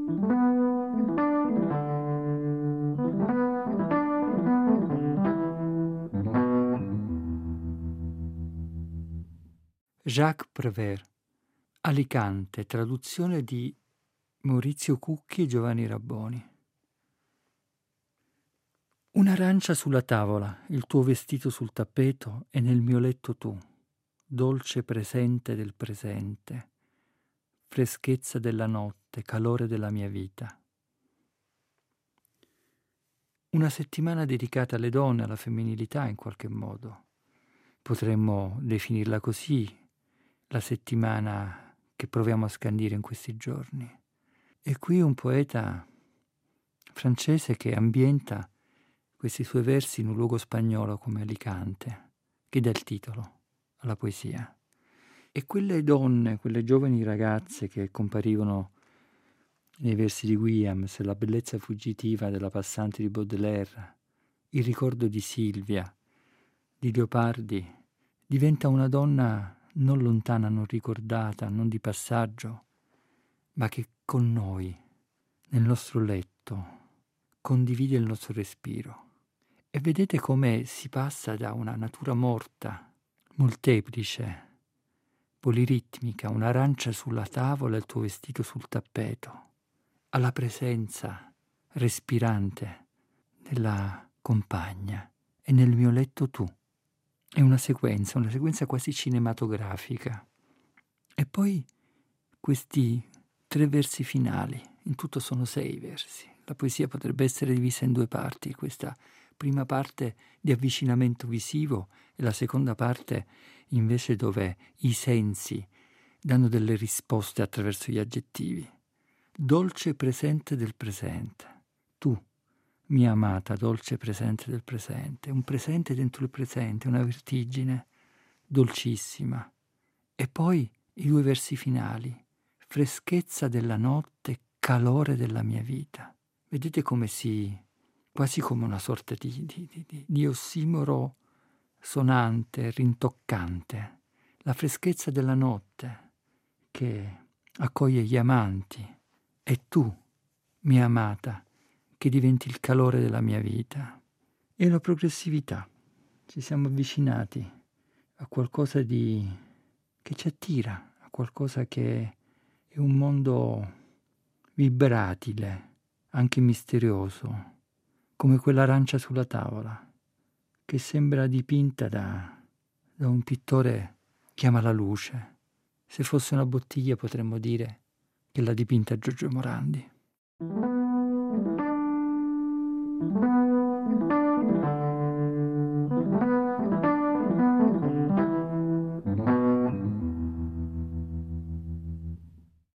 Jacques Prévert, Alicante, traduzione di Maurizio Cucchi e Giovanni Rabboni. Un'arancia sulla tavola, il tuo vestito sul tappeto e nel mio letto tu, dolce presente del presente, freschezza della notte, calore della mia vita. Una settimana dedicata alle donne, alla femminilità in qualche modo. Potremmo definirla così, la settimana che proviamo a scandire in questi giorni. E qui un poeta francese che ambienta questi suoi versi in un luogo spagnolo come Alicante, che dà il titolo alla poesia. E quelle donne, quelle giovani ragazze che comparivano nei versi di Williams, la bellezza fuggitiva della passante di Baudelaire, il ricordo di Silvia, di Leopardi, diventa una donna non lontana, non ricordata, non di passaggio, ma che con noi, nel nostro letto, condivide il nostro respiro. E vedete come si passa da una natura morta, molteplice, poliritmica, un'arancia sulla tavola e il tuo vestito sul tappeto, alla presenza respirante della compagna e nel mio letto tu. È una sequenza quasi cinematografica. E poi questi 3 versi finali, in tutto sono 6 versi. La poesia potrebbe essere divisa in 2 parti, questa prima parte di avvicinamento visivo e la seconda parte invece dove i sensi danno delle risposte attraverso gli aggettivi. Dolce presente del presente. Tu, mia amata, dolce presente del presente. Un presente dentro il presente, una vertigine dolcissima. E poi i 2 versi finali. Freschezza della notte, calore della mia vita. Vedete come quasi come una sorta di ossimoro sonante, rintoccante. La freschezza della notte che accoglie gli amanti. E tu, mia amata, che diventi il calore della mia vita. E la progressività. Ci siamo avvicinati a qualcosa che ci attira, a qualcosa che è un mondo vibratile, anche misterioso, come quell'arancia sulla tavola, che sembra dipinta da un pittore che ama la luce. Se fosse una bottiglia potremmo dire che l'ha dipinta Giorgio Morandi.